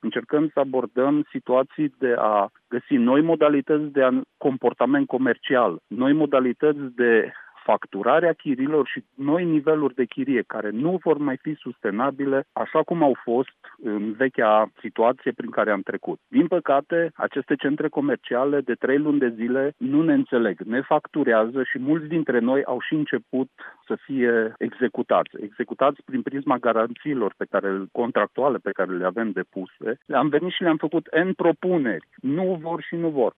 Încercăm să abordăm situații de a găsi noi modalități de comportament comercial, noi modalități de facturarea chiriilor și noi niveluri de chirie care nu vor mai fi sustenabile așa cum au fost în vechea situație prin care am trecut. Din păcate, aceste centre comerciale de 3 luni de zile nu ne înțeleg, ne facturează și mulți dintre noi au și început să fie executați prin prisma garanțiilor contractuale pe care le avem depuse. Am venit și le-am făcut N propuneri. Nu vor și nu vor.